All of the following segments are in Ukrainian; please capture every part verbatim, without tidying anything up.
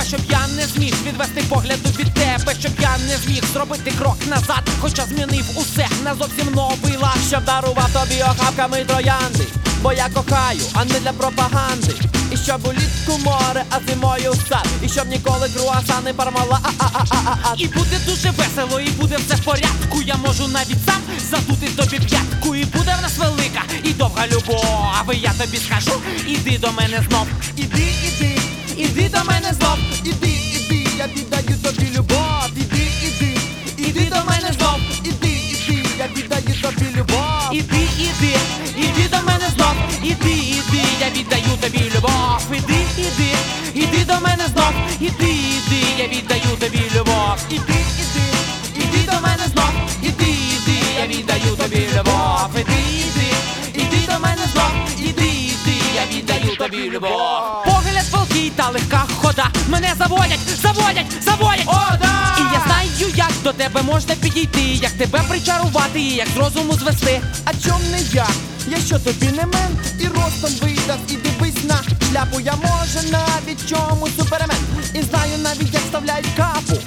щоб я не зміг відвести погляду від тебе, щоб я не зміг зробити крок назад, хоча змінив усе на зовсім новий лад. Щоб дарував тобі охапками троянди, бо я кохаю, а не для пропаганди. І щоб улітку море, а зимою сад. І щоб ніколи круасани пармала. А-а-а-а-а. І буде дуже весело, і буде все в порядку. Я можу навіть сам задути тобі п'ятку. І буде в нас велика і довга любов. А я тобі скажу, іди до мене знов. Іди, іди, іди до мене знов. Іди, іди, я віддаю тобі любов. Іди, іди, іди до мене знов. Іди, іди, я віддаю тобі любов. Іди, іди, іди до мене знов. Іди, іди, я віддаю тобі любов. Іди, іди, іди до мене знов. Іди, іди, я віддаю тобі любов. Іди, іди, іди до мене знов. Іди, іди, я віддаю тобі любов. Іди, іди, іди до мене знов. Іди, іди, я віддаю тобі любов. Погляд палкий та легка хода мене заводять, заводять, заводять. О, да! І я знаю, як до тебе можна підійти, як тебе причарувати і як з розуму звести. А чом не я? Я що тобі не мен? І ростом видав, і дивись на шляпу. Я може навіть чому супермен. І знаю навіть, як вставляють капу.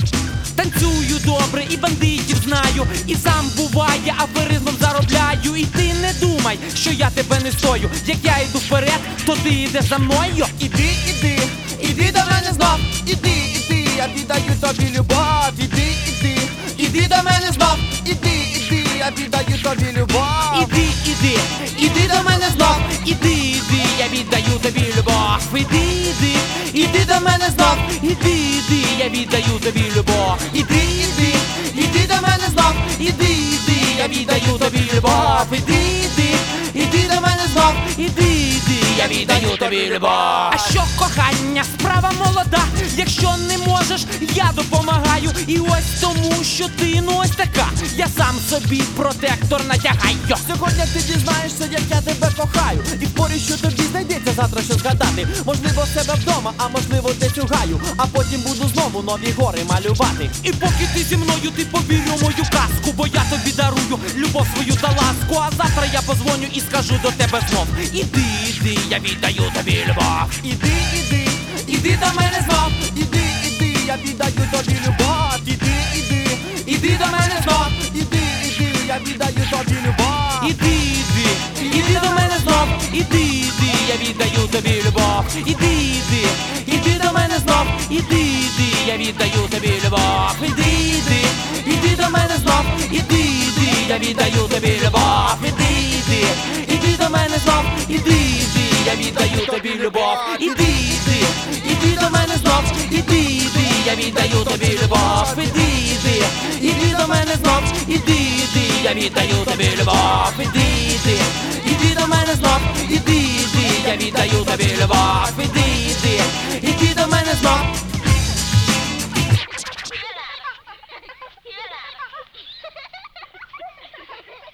Танцюю добре і бандитів знаю, і сам буває аферизмом заробляю. І ти не думай, що я тебе не стою. Як я йду вперед, то ти йдеш за мною. Іди, іди, іди до мене знов. Іди, іди, я віддаю тобі любов. Іди, іди, іди до мене знов. Іди, іди, я віддаю тобі любов. Іди, іди, іди до мене знов. Іди, іди, я віддаю тобі любов. Іди, іди, іди до мене знов. Іди, іди, я віддаю тобі любов. Іди, іди, іди до мене знов. Іди, іди, я віддаю тобі любов. Іди, іди, іди до мене знов. Іди, іди, я віддаю тобі любов. А що кохання, справа молода. Якщо не можеш, я допомагаю. І ось тому, що ти ну ось така. Я сам собі протектор натягаю. Сьогодні ти дізнаєшся, як я тебе кохаю. І впорі, що тобі знайдеться завтра, що згадати. Можливо, в себе вдома, а можливо, десь у гаю. А потім буду знову нові гори малювати. І поки ти зі мною, ти повір у мою казку, бо я тобі дарую любов свою та ласку. А завтра я позвоню і скажу до тебе знов. Іди, іди, я віддаю тобі любов. Іди, іди, іди до мене знов. Іди, іди, я віддаю тобі любов. Іди, іди, іди до мене знов. Іди, іди, я віддаю тобі любов. Іди, іди, іди до мене знов. Іди, іди, я віддаю тобі любов. Іди, іди, іди до мене знов. Іди, іди, я віддаю тобі любов. Іди, іди, іди до мене знов. Іди, іди, я віддаю тобі любов. Іди, іди, іди до мене знов. Іди, іди, я віддаю тобі любов. Іди, іди, іди до мене знов. Іди, іди, я віддаю тобі любов. Іди, іди, іди до мене знов. Іди, іди, я віддаю тобі любов. Іди, іди, іди до мене знов. Іди, іди, я віддаю тобі любов. Іди, іди,